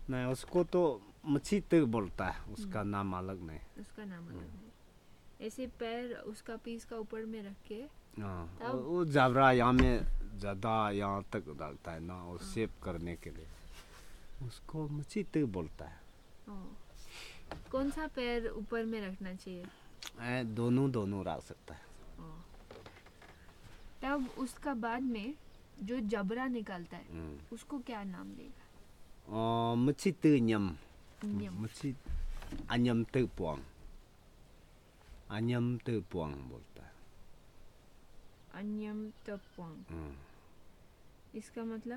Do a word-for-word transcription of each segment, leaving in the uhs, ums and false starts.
नहीं, उसको तो मच्छी तक बोलता है, उसका नाम अलग नहीं। उसका नाम अलग है। ऐसे पैर उसका पीस का ऊपर में रख के हाँ, तब वो जाबरा यहाँ में ज़्यादा यहाँ तक डालता है ना, वो शेप करने के लिए, उसको मच्छी तक बोलता है। कौन सा पैर ऊपर में रखना चाहिए? ए, दोनों दोनों रख सकता है। तब उसका बाद में जो जबरा निकलता है उसको क्या नाम देगा? मच्छी तक न्यम, न्यम। मच्छी अन्यम तक पुआंग, अन्यम तक पुआंग बोलता है। अन्यम तपुआंग, इसका मतलब?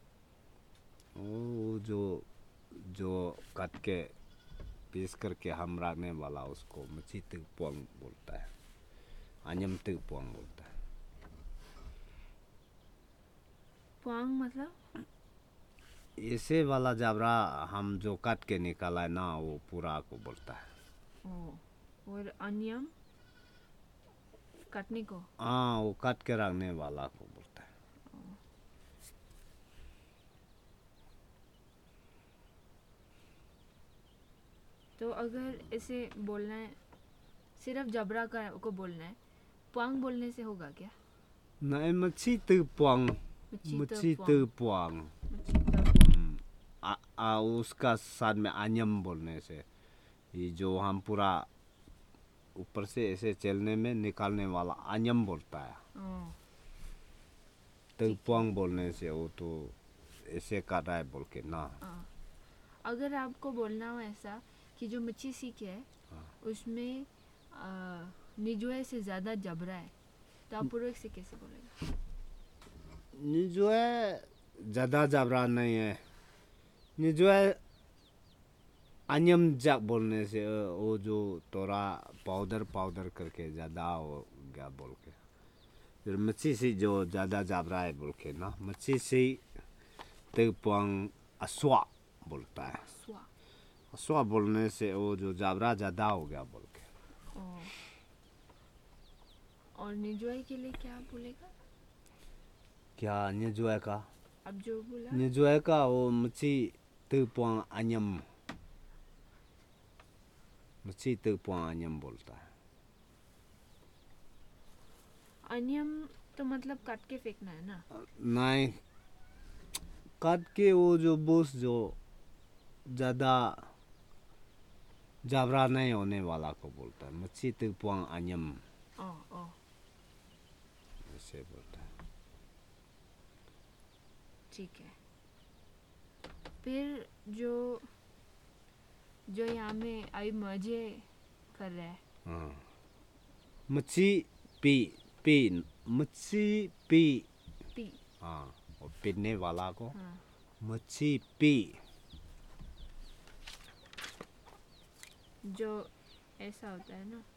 वो जो जो काट के पीस करके हम रखने वाला उसको मच्छी तक पुआंग बोलता है, अन्यम तक पुआंग बोलता है। पुआंग मतलब? ऐसे वाला जाबरा हम जो काट के निकाला है ना, वो पूरा को बोलता है। ओ, और अन्यम काटने को? हाँ, वो काट के रखने वाला को बोलता है। तो अगर ऐसे बोलना है, सिर्फ जबरा का को बोलना है, पुआंग बोलने से होगा क्या? नहीं, मच्छी तक पुआंग, मच्छी तक पुआंग, आ, आ, उसका साथ में अन्यम बोलने से, ये जो हम पूरा ऊपर से ऐसे चलने में निकालने वाला अन्यम बोलता है। तक पुआंग बोलने से वो तो ऐसे काटा है बोल के ना। अगर आपको बोलना हो ऐसा कि जो मच्छी सीख है उसमें निजोए से ज़्यादा जबरा है, तो आप पूर्वक से कैसे बोलेगा? निजोए ज़्यादा जबरा नहीं है, निजोए अन्यम जाक बोलने से वो जो थोड़ा पाउडर पाउडर करके ज़्यादा हो गया बोल के, फिर मच्छी से जो ज़्यादा जबरा है बोल के ना, मच्छी से तक पुआंग अस्वा बोलता है। अस्वा, अस्वा बोलने से वो जो जबरा ज़्यादा हो गया बोल के। और निजोए के लिए क्या बोलेगा? क्या निजोए का? अब जो बोला निजोए का वो मच्छी तक पुआंग अन्यम, मच्छी तक पुआंग अन्यम बोलता है। अन्यम तो मतलब काट के फेंकना है ना? नहीं, काट के वो जो बोस जो ज़्यादा जबरा नहीं होने वाला को बोलता है, मच्छी तक पुआंग अन्यम ऐसे बोलता है। ठीक है। फिर जो जो यहाँ में अभी मजे कर रहा है, हाँ, मच्छी पी पी मच्छी पी पी, हाँ, और पीने वाला को हाँ, मच्छी पी, जो ऐसा होता है ना,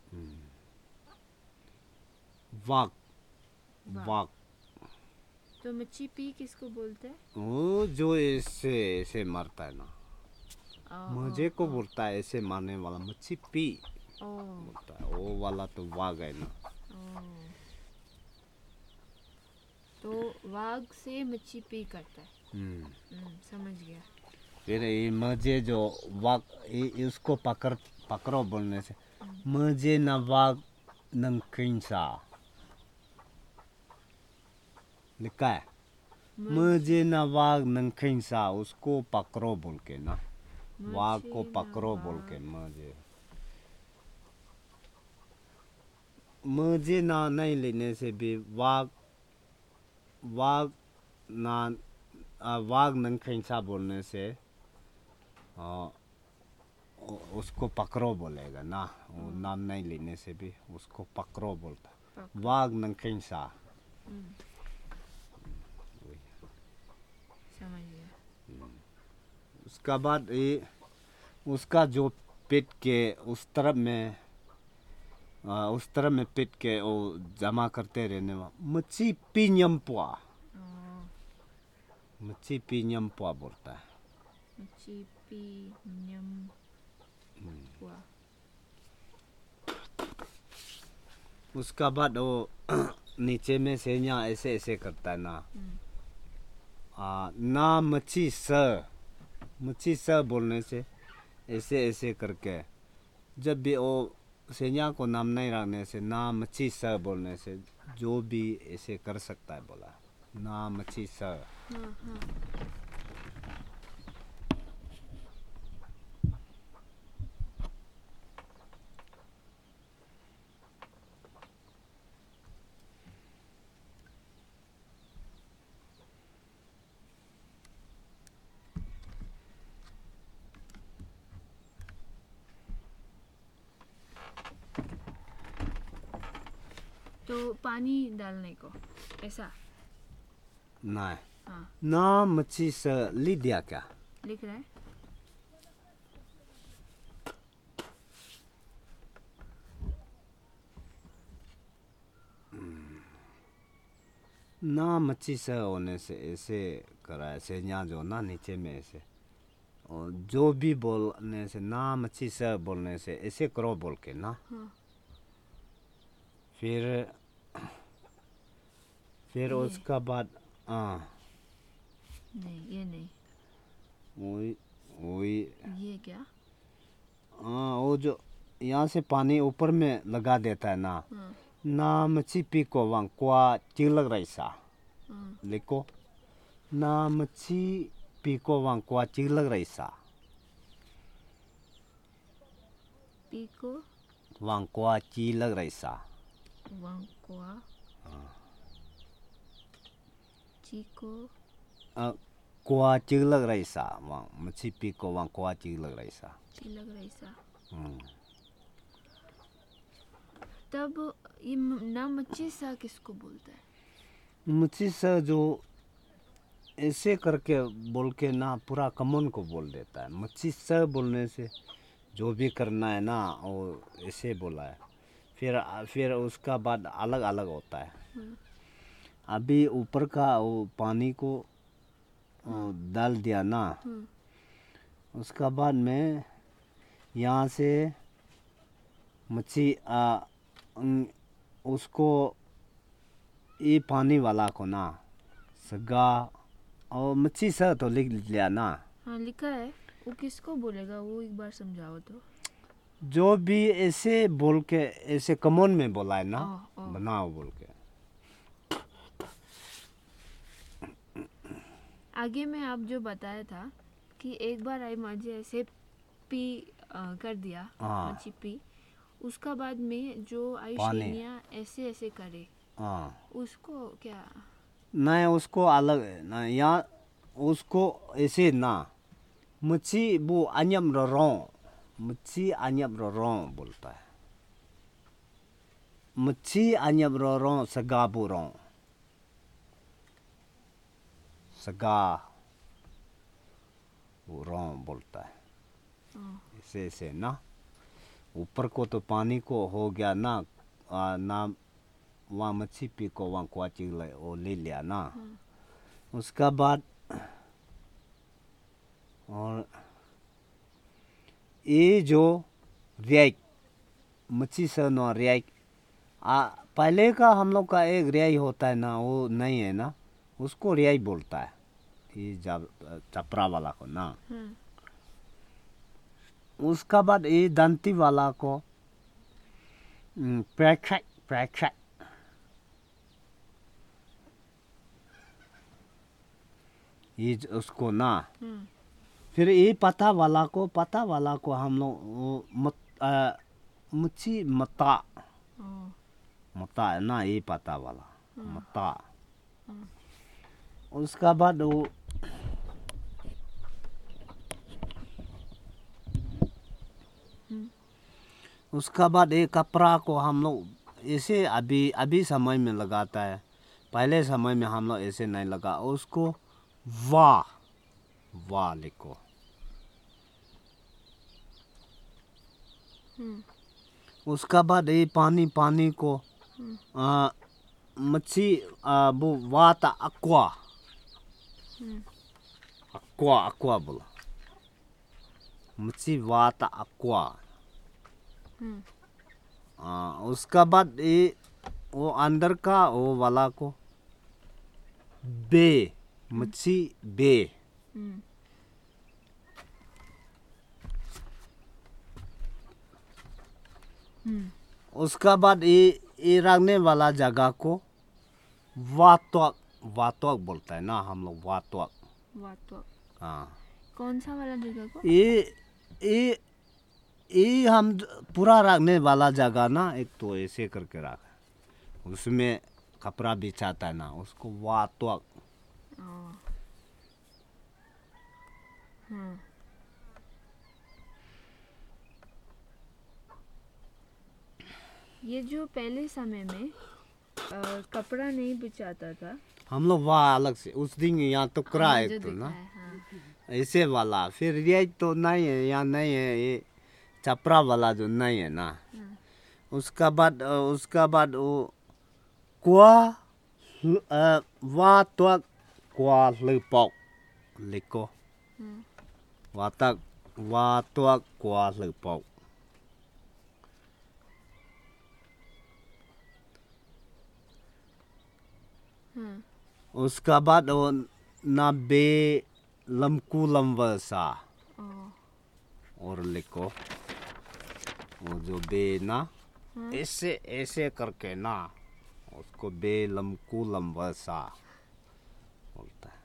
वाक वाक। तो मच्छी पी किसको बोलते हैं? वो जो ऐसे ऐसे मरता है ना, मुझे को बोलता है ऐसे मारने वाला मच्छी पी बोलता है, वो वाला तो वाघ है ना। तो वाघ से मच्छी पी करता है। हम्म, समझ गया। फिर ये मुझे जो वाघ उसको पकड़ पकड़ो बोलने से, मुझे न वाघ नंकिंसा लिखा है, मुझे न वाघ नंकिंसा, उसको पकड़ो बोल के ना, वाघ को पकड़ो बोल के, मुझे मुझे ना नहीं लेने से भी वाघ वाघ ना वाघ नंकिंसा बोलने से आ, उसको पकड़ो बोलेगा ना, वो नाम नहीं लेने से भी उसको पकड़ो बोलता, वाघ नंकिंसा। समझ गया। उसका बाद ये उसका जो पेट के उस तरफ में आ, उस तरफ में पेट के वो जमा करते रहने वाला मच्छी पिन्यमपुआ, मच्छी पिन्यमपुआ बोलता है। मच्छी पिन्यमपुआ। उसका बाद वो नीचे में से यहाँ ऐसे ऐसे करता है ना, आ, ना मच्छी स मच्छी स बोलने से ऐसे ऐसे करके, जब भी वो सेना को नाम नहीं रखने से, ना मच्छी स बोलने से जो भी ऐसे कर सकता है बोला, ना मच्छी स। हाँ हाँ तो पानी डालने को ऐसा। ना हाँ ना मच्छी स लिख दिया क्या? लिख रहा है। ना मच्छी स होने से ऐसे करा है सेना जो ना नीचे में ऐसे, और जो भी बोलने से ना मच्छी स बोलने से ऐसे करो बोल के ना। हाँ फिर फिर ये। उसका बाद हाँ नहीं ये नहीं, वही वही ये क्या? हाँ वो जो यहाँ से पानी ऊपर में लगा देता है ना, हाँ ना मच्छी पी को वहाँ क्वा चिलक रही सा हाँ लिखो, ना मच्छी पी को वहाँ क्वा चिलक रही सा, पीको वहाँ क्वा चिलक रही सा। वांकुआ चीको अ, क्वा चिलक रही सा, वहाँ मच्छी पी को वहाँ क्वा चिलक रही सा। चिलक रईसा। हम्म। तब ये म- ना मच्छी सा किसको बोलता है? मच्छी सा जो ऐसे करके बोल के ना पूरा कमन को बोल देता है। मच्छी सा बोलने से जो भी करना है ना वो ऐसे बोला है। फिर फिर उसका बाद अलग अलग होता है। हाँ अभी ऊपर का वो पानी को वो डाल दिया ना, हाँ उसका बाद में यहाँ से मच्छी आ, उन- उसको ये पानी वाला को ना सगा और मच्छी सा तो लिख लिया ना। हाँ लिखा है, वो किसको बोलेगा वो एक बार समझाओ तो। जो भी ऐसे बोल के ऐसे कमोन में बोला है ना, ओ, ओ। बनाओ बोल के। आगे में आप जो बताया था कि एक बार आई मुझे ऐसे पी अ, कर दिया, हाँ। मच्छी पी, उसका बाद में जो आई पानी। शेनिया ऐसे ऐसे करे, हाँ उसको क्या? नहीं उसको अलग है ना, यहाँ उसको ऐसे ना मच्छी वो अन्यम रो, मच्छी अन्यम रो बोलता है। मच्छी अन्यम रो सगा बुरो, सगा बुरो बोलता है। हाँ ऐसे ऐसे ना ऊपर को तो पानी को हो गया ना, आ, ना वहाँ मच्छी पी को वहाँ क्वाची ले वो ले लिया ना। हाँ उसका बाद और ये जो रियाई मच्छी सनो रियाई, आ पहले का हम लोग का एक रियाई होता है ना, वो नहीं है ना, उसको रियाई बोलता है ये जब चपरा वाला को ना। हाँ उसका बाद ये दंती वाला को पैक्ट पैक्ट, ये ज- उसको ना। हाँ फिर ये पता वाला को पता वाला को हम लोग वो मत आ, मच्छी मता ओ, मता है ना, ये पता वाला हाँ मता। हाँ उसका बाद वो हम्म, उसका बाद एक कपड़ा को हम लोग ऐसे अभी अभी समय में लगाता है, पहले समय में हम लोग ऐसे नहीं लगा। उसको वाह वाह लिखो। हम्म, उसका बाद ये पानी पानी को हम्म, आ, मच्छी आ, वो वाता अक्वा हम्म, अक्वा अक्वा बोला, मच्छी वाता अक्वा। हम्म, आ, उसका बाद ये वो अंदर का वो वाला को बे, मच्छी बे हम्म, हम्म, उसका बाद ये ये रखने वाला जगह को वातवक वातवक बोलता है ना हम लोग, वातवक। वातो। हाँ, कौन सा वाला जगह को? ये ये ये हम पूरा रखने वाला जगह ना, एक तो ऐसे करके रखा, उसमें कपड़ा बिछाता है ना, उसको वातवक। हाँ। हाँ। ये जो पहले समय में अ, कपड़ा नहीं बिछाता था, हम लोग वहाँ अलग से उस दिन यहाँ तो करा हाँ, है जो तो दिखा ना, है, हाँ। ऐसे वाला। फिर ये तो नहीं है, यहाँ नहीं है, ये चपरा वाला जो नहीं है ना। हाँ। उसका बाद उसका बाद वो क्वा वा तो क्वा लुपॉक लिखो, हाँ। वातक वा तो क्वा लुपॉक। हाँ। उसका बाद वो ना बे लमकू लम्बसा ओ, और लिखो, वो जो बे ना हाँ। ऐसे ऐसे करके ना, उसको बे लमकू लम्बसा बोलता है।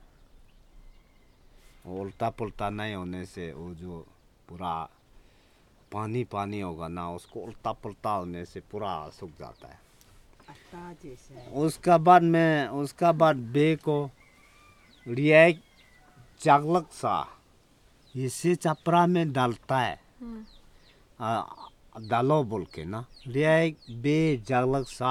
वो उल्टा पुल्टा नहीं होने से वो जो पूरा पानी पानी होगा ना, उसको उल्टा पुल्टा होने से पूरा सूख जाता है। आटा जैसे। उसका बाद में उसका बाद बे को रियाक चागलक सा इसे चपरा में डालता है, हाँ। आ, डालो बोल के ना, रियाक बे जागलक सा,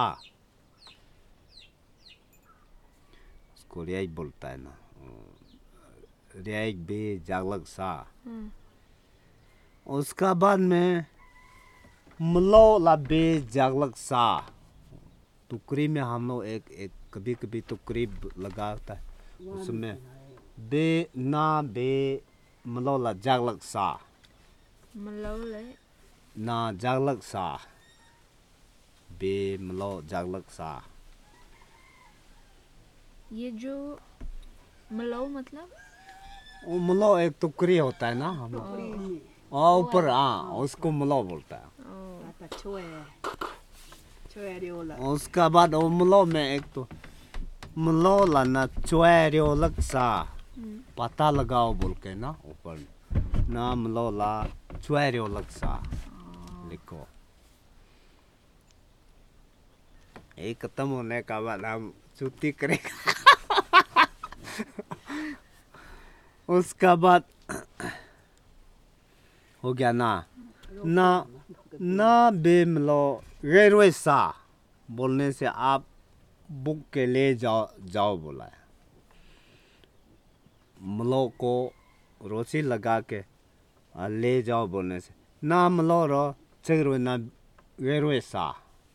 उसको रियाक बोलता है ना, रियाक बे जागलक सा। हाँ। उसका बाद में मलो ला बे जागलक सा, टुकड़ी में हम लोग एक एक कभी कभी टुकड़ी लगाता है, उसमें बे ना बे मलो ला जागलक सा, मतलब ले, ना जागलक सा, बे मलो जागलक सा। ये जो मलाओ मतलब वो मलो एक टुकड़ी होता है ना हम लोग, टोकरी और ऊपर हाँ उसको मलो बोलता है। ओ, आटा छोए छोए रियोला। उसका बाद वो मलो में एक तो मलो ला ना चुएरियो लग सा, हम्म, पता लगाओ बोल के ना ऊपर ना, मलो ला चुएरियो लग सा लिखो। एक खत्म होने का बाद हम छुट्टी करेगा। उसका बाद हो गया ना, ना ना बेमलो रेलवे सा बोलने से आप बुक के ले जाओ जाओ बोला है। मलो को रोसी लगा के आ, ले जाओ बोलने से ना मलो रो चेरो ना रेलवे सा।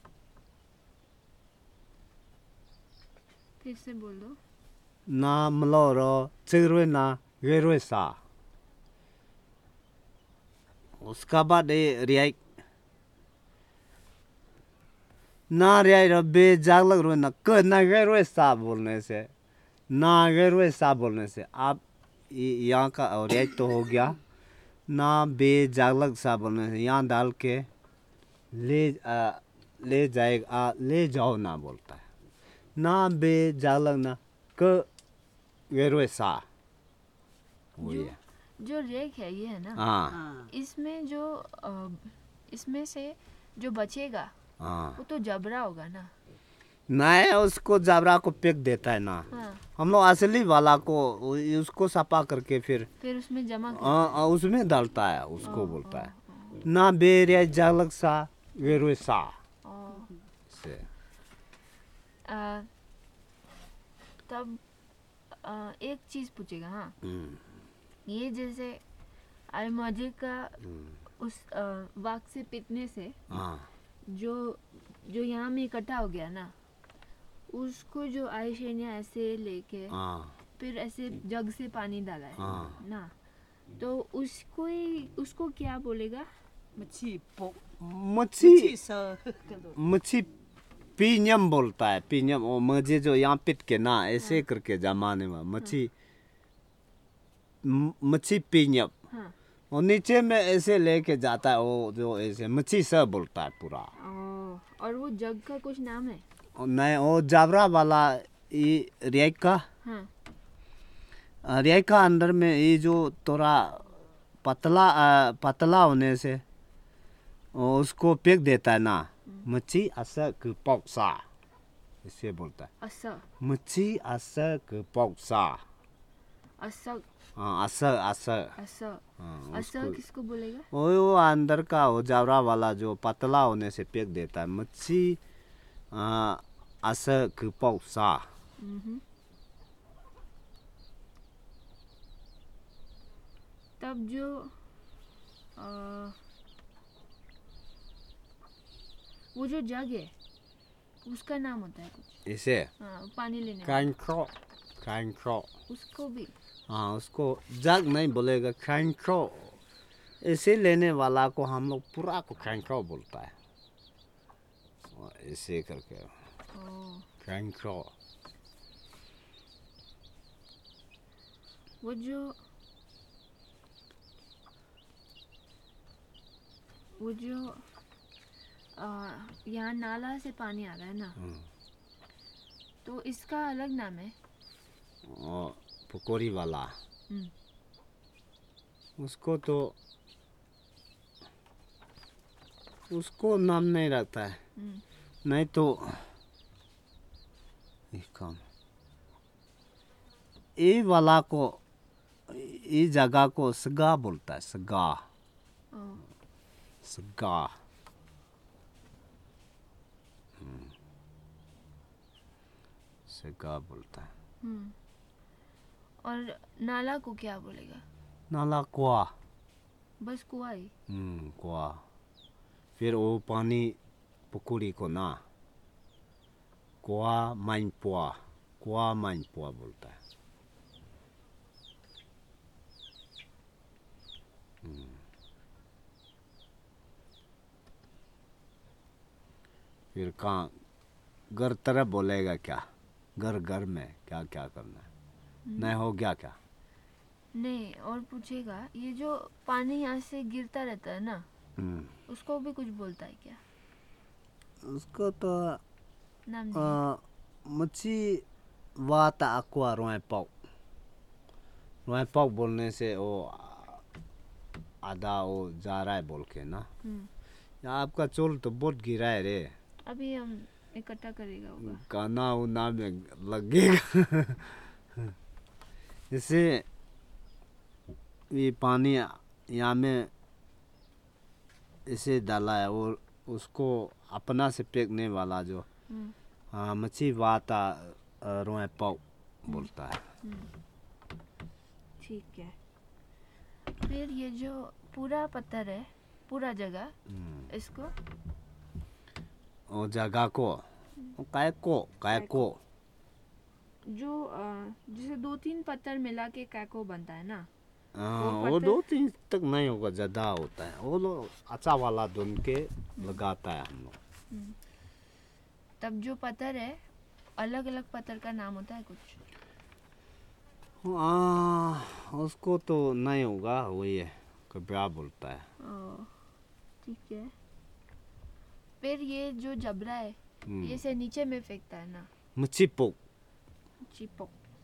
फिर से बोल दो। ना मलो रो चेरो ना रेलवे सा। उसका बाद ये रियाई ना रियाई रो बे जागलक रो ना क ना रेलवे सा बोलने से, ना रेलवे सा बोलने से आप यहाँ का और रियाई तो हो गया ना बे जागलक सा बोलने से, यहाँ डाल के ले आ, ले जाएगा आ, ले जाओ ना बोलता है, ना बे जागलक ना क रेलवे सा वही जो है। जो रेक है ये है ना, हाँ हाँ इसमें जो अ, इसमें से जो बचेगा हाँ वो तो जबरा होगा ना। नहीं, उसको जाबरा को फेंक देता है ना, हाँ, हम लोग असली वाला को उ- उसको सफा करके फिर फिर उसमें जमा कर आ, आ, उसमें डालता है, उसको ओ, बोलता ओ, है ना बेरिया जागलक सा वेरुए सा ओ, से। अ, तब अ, एक चीज पूछेगा। हाँ, हम्म, ये जैसे अलमजे का हम्म, उस अ, वाक से पीटने से हाँ जो जो यहाँ में इकट्ठा हो गया ना, उसको जो आयशे ने ऐसे लेके हाँ फिर ऐसे जग से पानी डाला है हाँ। ना, तो उसको ही उसको क्या बोलेगा? मच्छी पोक मच्छी मच्छी सर मच्छी पीनियम बोलता है, पीनियम वो मजे जो यहाँ पिट के ना ऐसे करके जमाने में मच्छी म- मच्छी पीनियम। हाँ, और नीचे में ऐसे लेके जाता है वो जो ऐसे मच्छी सब बोलता है पूरा। ओ, और वो जग का कुछ नाम है? और नहीं वो जाबरा वाला ये रियाक का हाँ। रियाक का अंदर में ये जो थोड़ा पतला आ, पतला होने से और उसको फेंक देता है ना मच्छी असा 그 पौसा इसे बोलता है असा मच्छी असा 그 पौसा। असा हाँ असा असा असा हाँ, असा उसको- किसको बोलेगा? वो वो अंदर का वो जावरा वाला जो पतला होने से फेंक देता है मच्छी आ, असा 그 पौसा। हम्म। तब जो आ, वो जो जग है उसका नाम होता है कुछ? इसे हाँ, पानी लेने वाला। क्रैंक्रो क्रैंक्रो उसको भी? हाँ उसको जग नहीं बोलेगा क्रैंक्रो। इसे लेने वाला को हम लोग पूरा को क्रैंक्रो बोलता है और ऐसे करके ओ, क्रैंक्रो। वो जो वो जो आ, यहाँ नाला से पानी आ रहा है ना, तो इसका अलग नाम है? और पकौड़ी वाला हम्म। उसको तो उसको नाम नहीं रखता है हम्म। नहीं तो ये काम ये वाला को ये जगह को सगा बोलता है सगा ओ, सगा। सगा बोलता है। हम्म। और नाला को क्या बोलेगा? नाला कुआ। बस कुआ ही? हम्म कुआ। फिर वो पानी पुकुरी को ना कुआ माइनपुआ कुआ माइनपुआ बोलता है। फिर कहाँ घर तरफ बोलेगा क्या घर घर में क्या क्या करना है नहीं हो गया क्या? नहीं, और पूछेगा ये जो पानी यहाँ से गिरता रहता है ना, हम्म, उसको भी कुछ बोलता है क्या? उसको तो नाम नहीं है? आ, मच्छी वाता aqua रोए पाव रोए पाव बोलने से वो आधा वो जा रहा है बोल के ना। हम्म। यहाँ आपका चोल तो बहुत गिरा है रे अभी हम इकट्ठा करेगा होगा। गाना उना में लगेगा इससे ये पानी यहाँ में इसे डाला है और उसको अपना से फेंकने वाला जो हम्म। हाँ मच्छी वाता रोए पाव बोलता है। ठीक है। फिर ये जो पूरा पत्थर है, पूरा जगह, हम्म, इसको और जगह को काय को काय को जो अ, जैसे दो तीन पत्थर मिला के कैको बनता है ना, हाँ, वो वो पत्थर- दो तीन तक नहीं होगा ज्यादा होता है वो लोग अच्छा वाला ढूंढ के लगाता है हम लोग। तब जो पत्थर है अलग अलग पत्थर का नाम होता है कुछ? हाँ उसको तो नहीं होगा वही है कब्रा बोलता है। ओ, ठीक है। फिर ये जो जबरा है हम्म, ये से नीचे में फेंकता है ना, मच्छी पोक चिपक।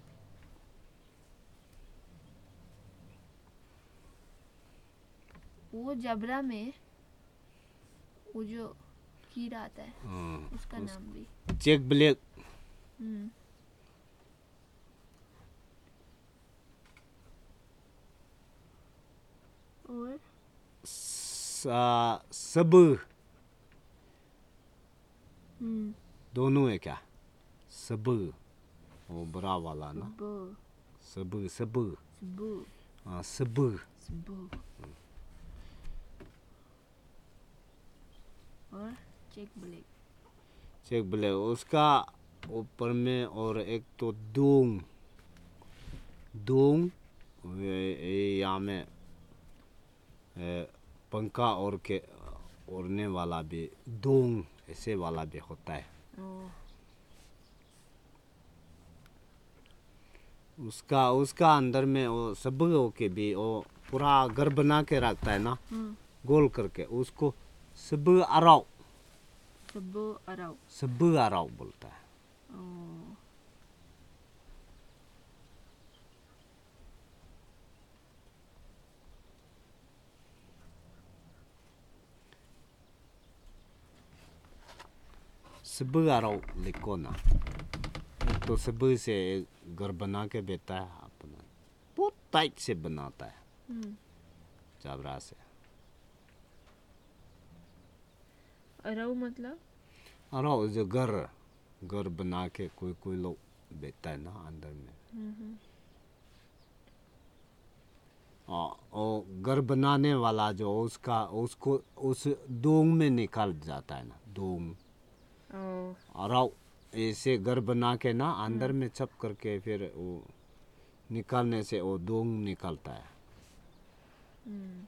वो जबरा में वो जो कीड़ा आता है हाँ, उसका उस- नाम भी? चेक ब्लैक हम्म। और सा- सब हम्म दोनों है क्या सब वो बड़ा वाला ना ब सब सब स्बू हाँ सब स्बू। और चेक ब्लैक। चेक ब्लैक उसका ऊपर में और एक तो दूंग दूंग वे- ये यहाँ में ए, पंखा और के ओढ़ने वाला भी दूंग ऐसे वाला भी होता है। ओ, उसका उसका अंदर में वो सब के भी वो पूरा घर बना के रखता है ना, हम्म गोल करके, उसको सब अराव सब अराव सब अराव बोलता है। ओ सब अराव लिखो ना, तो सब से घर बना के बेटा है अपना, बहुत टाइट से बनाता है हम्म जाबरा से। अराव मतलब अराव जो घर घर बना के कोई कोई लोग बेचता है ना अंदर में, हम्म हम्म और और घर बनाने वाला जो उसका उसको उस दोंग में निकल जाता है ना, दोंग ओ अराव ऐसे घर बना के ना अंदर में छप करके फिर वो निकालने से वो दोंग निकलता है। हम्म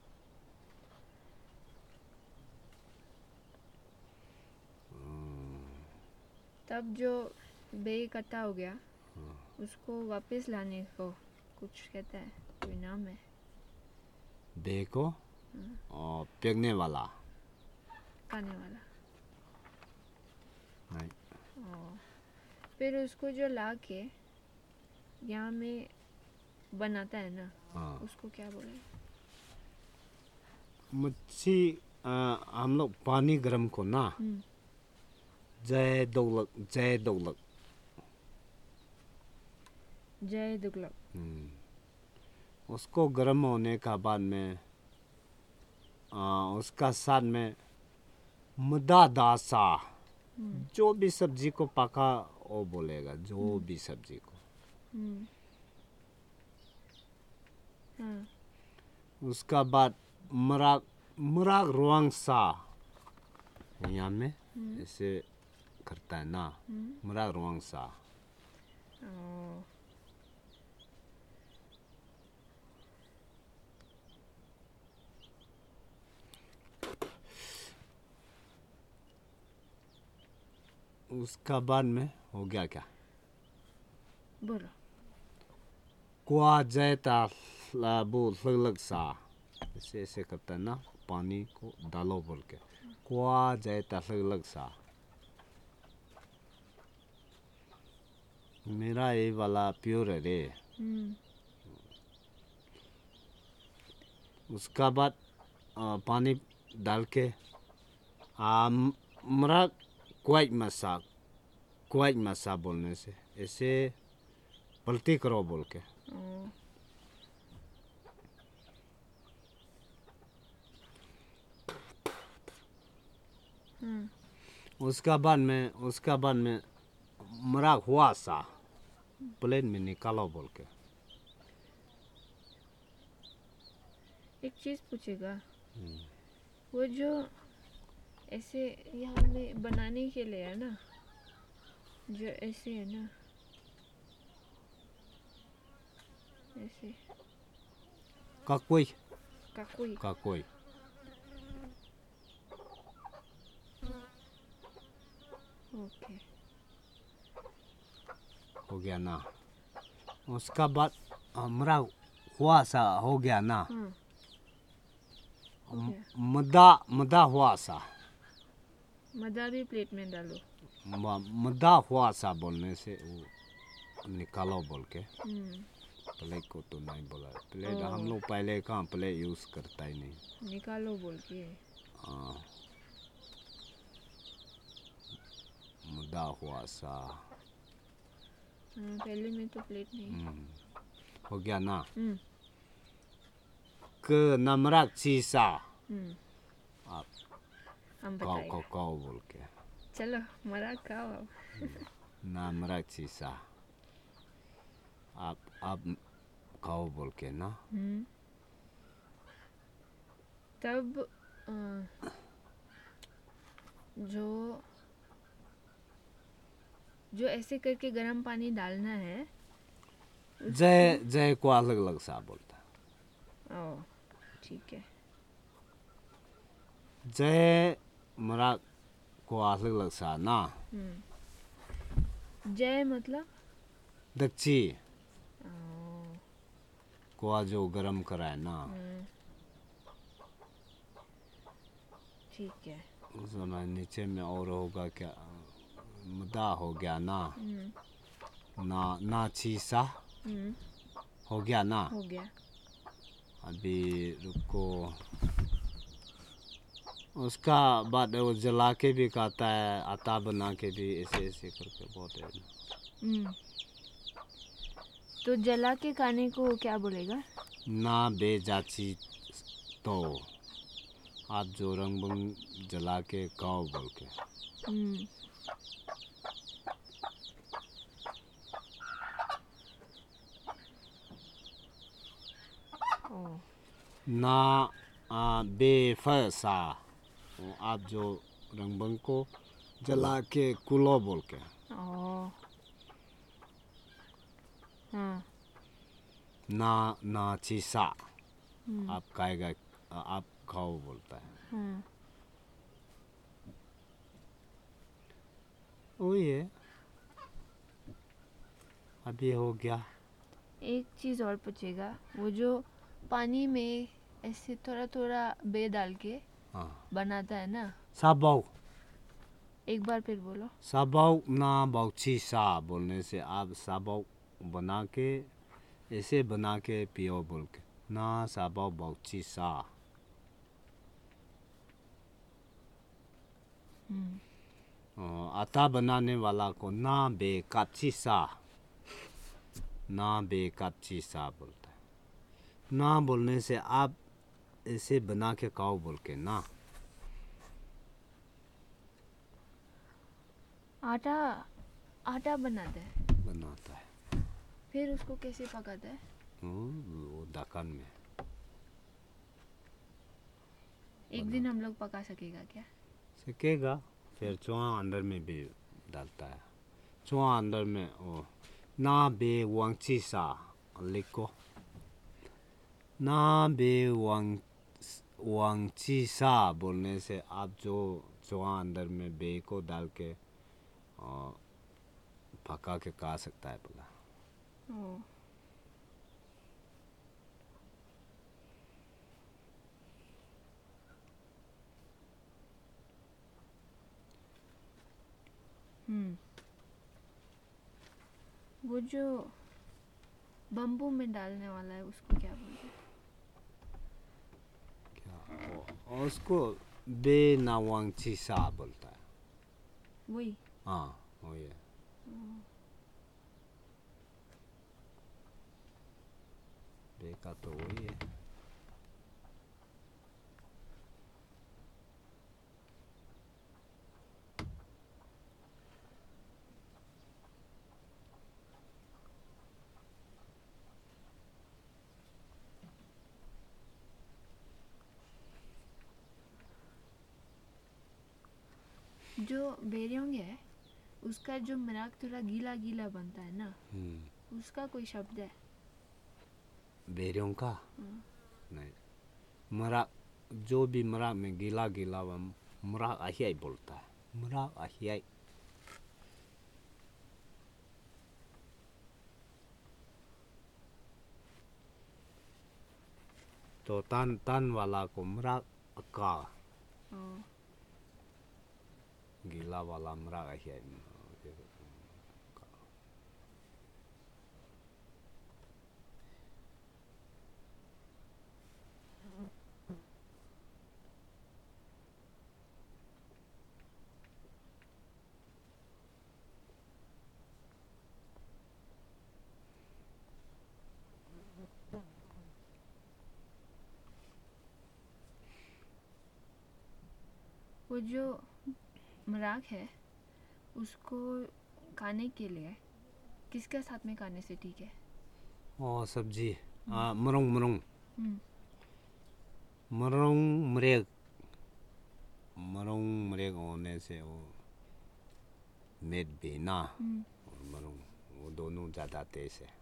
तब जो बे इकट्ठा हो गया उसको वापस लाने को कुछ कहता है, कोई नाम है? बे को और फेंकने वाला खाने वाला। नहीं, ओ फिर उसको जो ला के यहाँ में बनाता है ना, हाँ उसको क्या बोले? मच्छी आ, हम लोग पानी गर्म को ना हम्म जय दौलत जय दौलत जय दुगलक। हम्म, उसको गर्म होने का बाद में आ, उसका साथ में मदा दासा, हम्म जो भी सब्जी को पका वो बोलेगा, जो हम्म। भी सब्जी को, हम्म हाँ उसका बाद मराग मराग रुआंग सा, यहाँ में हम्म ऐसे करता है ना, हम्म मराग रुआंग सा। ओ उसका बाद में हो गया क्या, बोलो। कुआ जैता वो लग सा, ऐसे ऐसे करता है ना, पानी को डालो बोल के, कुआ जैता लग सा। मेरा ये वाला प्योर है रे। हम्म उसका बाद आ, पानी डाल के आ, म- मरा क्वाइट मसा क्वाइट मसा बोलने से ऐसे पलटी करो बोल के, ओ हम्म उसका बाद में उसका बाद में मरा हुआ सा प्लेन में निकालो बोल के। एक चीज़ पूछेगा, वो जो ऐसे यहाँ में बनाने के लिए है ना, जो ऐसे है ना, ऐसे का कोई का कोई का कोई ओके हो गया ना। उसका बाद आ, मरा हुआ सा हो गया ना, हाँ हो गया। मदा मदा हुआ सा, मदा भी प्लेट में डालो। म- मदा हुआ सा बोलने से वो निकालो बोल के। हम्म प्लेट को तो नहीं बोला, प्लेट ओ। हम लोग पहले कहाँ प्लेट यूज़ करता ही नहीं। निकालो बोल के। हाँ, मदा हुआ सा। हाँ, पहले में तो प्लेट नहीं। हम्म, हो गया ना। हम्म क नमरक चीसा हम्म आप हम काओ बताए। काओ काओ बोल के, चलो मरा खाओ अब। नमरक चीसा आप आप खाओ बोल के ना। हम्म तब अ, जो जो ऐसे करके गर्म पानी डालना है। जय जय को अलग अलग सा बोलता। ओ ठीक है। जय मरा को अलग अलग सा ना। हम्म जय मतलब दक्षी ओ, कोआ जो गरम करा है ना, हम्म, ठीक है। उस समय नीचे में और होगा क्या, मुद्दा हो गया ना, हम्म, ना ना चीसा हम्म, हो गया ना। हो गया। अभी रुको, उसका बाद वो जला के भी खाता है, आटा बना के भी ऐसे ऐसे करके बोलते हैं। हम्म, तो जला के खाने को क्या बोलेगा? ना बेजाची तो आप जो रंग बंग जला के खाओ बोल के। हम्म, ओ, ना आ, बेफसा, वो आप जो रंग बंग को जला के कुलो बोल के। ओ, हाँ, ना ना चीसा हम्म, आप खाएगा, आप खाओ बोलता है। हाँ, वही है, अभी हो गया। एक चीज़ और पूछेगा, वो जो पानी में ऐसे थोड़ा थोड़ा बे डाल के हाँ, बनाता है ना, साबाऊ एक बार फिर बोलो। साबाऊ ना बाउची सा बोलने से आप साबाऊ बना के ऐसे बना के पियो बोल के, ना साबाऊ बाउची सा। हम्म, अ, आटा बनाने वाला को ना बे काची सा, ना बे काची सा बोलता है। ना बोलने से आप ऐसे बना के खाओ बोल के ना। आटा आटा बनाता है, बनाता है। फिर उसको कैसे पकाता है? हम्म, वो ढक्कन में एक दिन हम लोग पका सकेगा क्या? सकेगा। फिर चुहा अंदर में भी डालता है, चुहा अंदर में वो ना बे वांगची सा लिखो, ना बे वांग वांगची सा बोलने से आप जो चुहा अंदर में बे को डाल के अ, पका के खा सकता है बोला। ओ, हम्म, वो जो बम्बू में डालने वाला है उसको क्या बोलते हैं? क्या वो- उसको बे ना वांगची सा बोलता है। वही। हाँ वही है। बे का तो वही है। जो बेरियोंग है उसका जो मराक थोड़ा गीला गीला बनता है ना, हम्म, उसका कोई शब्द है? बेरियों का हम्म, नहीं, मरा जो भी मरा में गीला गीला वो मरा अहियाई बोलता है, मरा अहियाई। तो तन तन वाला को मरा अक्का, ओ, गीला वाला मरा अहियाई। वो जो मराक है उसको खाने के लिए किसके साथ में खाने से ठीक है? ओ सब्जी आ मरुंग मरुंग हम्म, मरुंग मरेग, मरुंग मरेग होने से वो मेट भी ना, हम्म, और मरुंग वो दोनों ज़्यादा तेज है।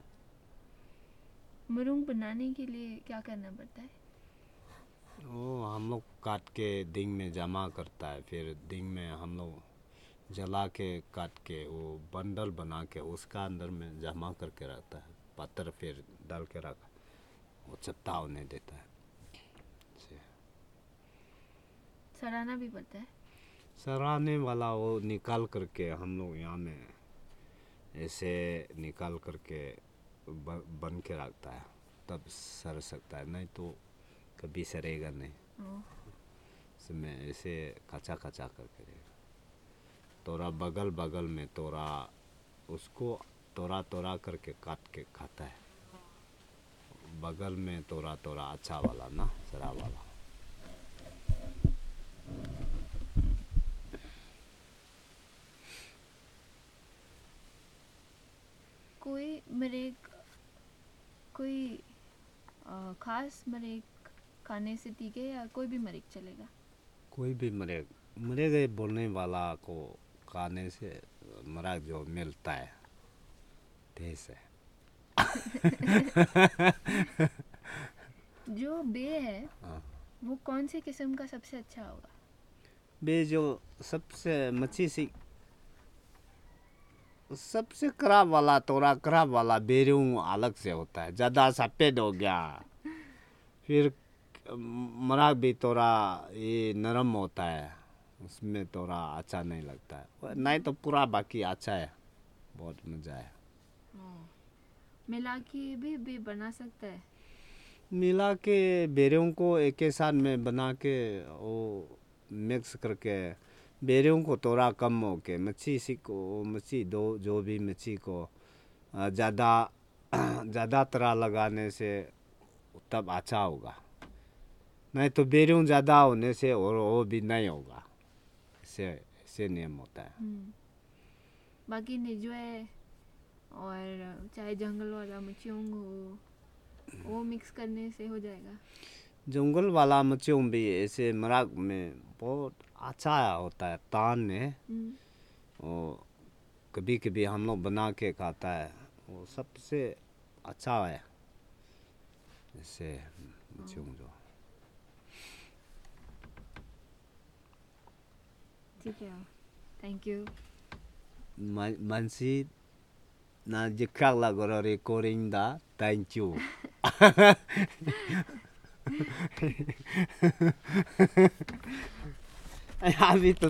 मरूंग बनाने के लिए क्या करना पड़ता है? वो हम लोग काट के दिन में जमा करता है, फिर दिन में हम लोग जला के काट के वो बंडल बना के उसका अंदर में जमा करके रखता है, पत्थर फिर डाल के रखा, वो चपटा होने देता है। सराहना भी पड़ता है। सराहने वाला वो निकाल करके हम लोग यहाँ में ऐसे निकाल करके ब- बन के रखता है, तब सर सकता है, नहीं तो कभी सरेगा नहीं। ओ, इसमें ऐसे कच्चा कच्चा करके रहेगा। तोरा बगल बगल में तोरा उसको तोरा तोरा करके काट के खाता है। बगल में तोरा तोरा अच्छा वाला ना, सरा वाला। कोई मरेक कोई अ, खास मरेक खाने से ठीक है या कोई भी मरेक चलेगा? कोई भी मरे मरे गए बोलने वाला को खाने से मरा जो मिलता है तेज है। जो बे है हाँ। वो कौन से किस्म का सबसे अच्छा होगा? बे जो सबसे मच्छी सी सबसे खराब वाला तोरा खराब वाला बेरू अलग से होता है, ज़्यादा सफ़ेद हो गया। फिर मरा भी तोरा ये नरम होता है, उसमें तोरा अच्छा नहीं लगता है। नहीं तो पूरा बाकी अच्छा है, बहुत मज़ा है। मिला के भी भी बना सकता है। मिला के बेरों को एक ही साथ में बना के वो मिक्स करके बेरों को थोड़ा कम हो के मच्छी सी को मच्छी दो जो भी मच्छी को ज़्यादा ज़्यादा तरह लगाने से तब अच्छा होगा, नहीं तो बेरों ज़्यादा होने से और वो भी नहीं होगा। ऐसे ऐसे नियम होता है। हम्म, बाकी निजवे और चाहे जंगल वाला मच्छियों हो वो मिक्स करने से हो जाएगा। जंगल वाला मच्छियों भी ऐसे मराग में बहुत अच्छा होता है, तान में हम्म, वो कभी कभी हम लोग बना के खाता है, वो सबसे अच्छा है ऐसे मच्छियों जो। ठीक है, थैंक यू। 만시 나 직학라 거러리 꼬린다 땡큐. अभी तो